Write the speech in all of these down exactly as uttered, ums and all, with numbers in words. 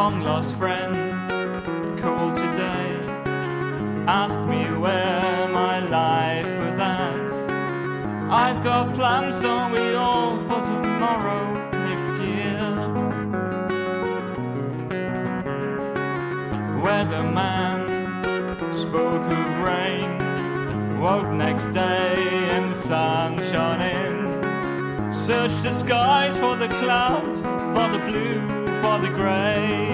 long lost friends call today, ask me where my life was at. I've got plans, don't we all, for tomorrow next year. Weatherman spoke of rain, woke next day and the sun shone in. Searched the skies for the clouds, for the blue, for the grey.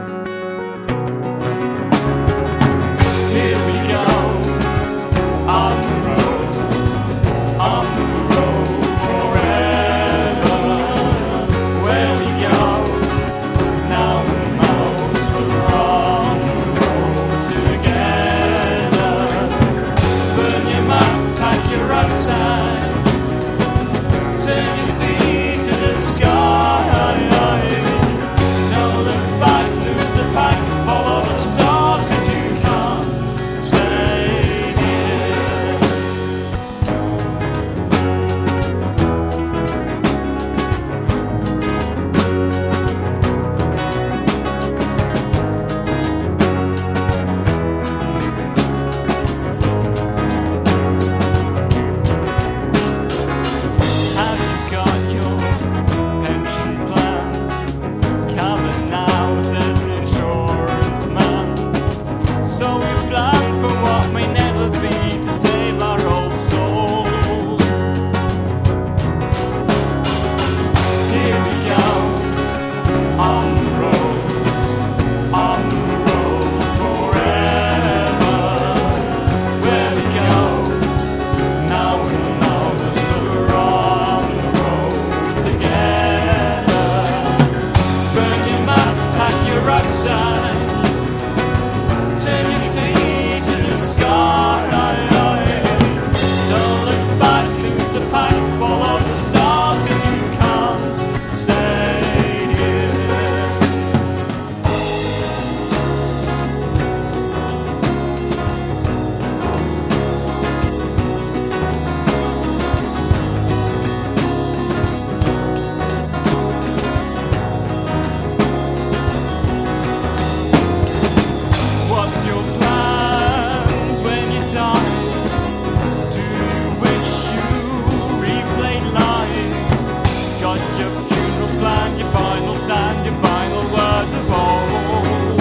Here we go, on the road, on the road forever. Where we go, now who knows, we're on the road together. Burn your map, pack your rucksack, turn your feet to the sky. Don't look back, lose the pack, follow the stars, 'cause you can't stay here. Have you got your pension plan? Calvin now says insurance man. So we plan for what may never be to save our old souls. Here we go, on the road, on the road forever. Where we go, now who knows, but we're on the road together. Burn your map, pack your rucksack, turn your feet to the sky. Don't look back, lose the pack, follow the stars, 'cause you can't stay here. What's your plans when you die? Do you wish you replayed life? Got your funeral plan, your final stand, your final words of old.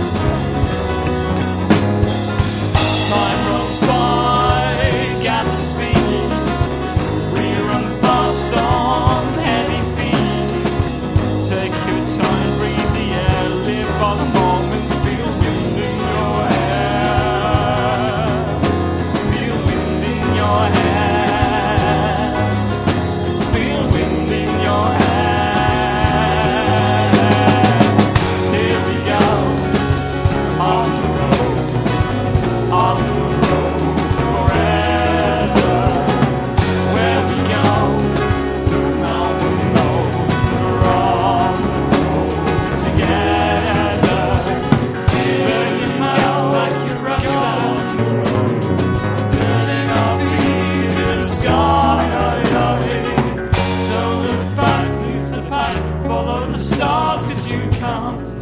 Time rolls by, gather speed. We run fast on heavy feet. Take your time, breathe the air, live for the moment. Feel wind in your hair. Feel wind in your hair. Feel wind in your hair. Here we go, on the road, on the road forever. Where we go, now we know, we're on the road together. Burn your mouth like your rucksack, turn your feet to the sky. Don't look back, lose the pack, follow the stars, 'cause you can't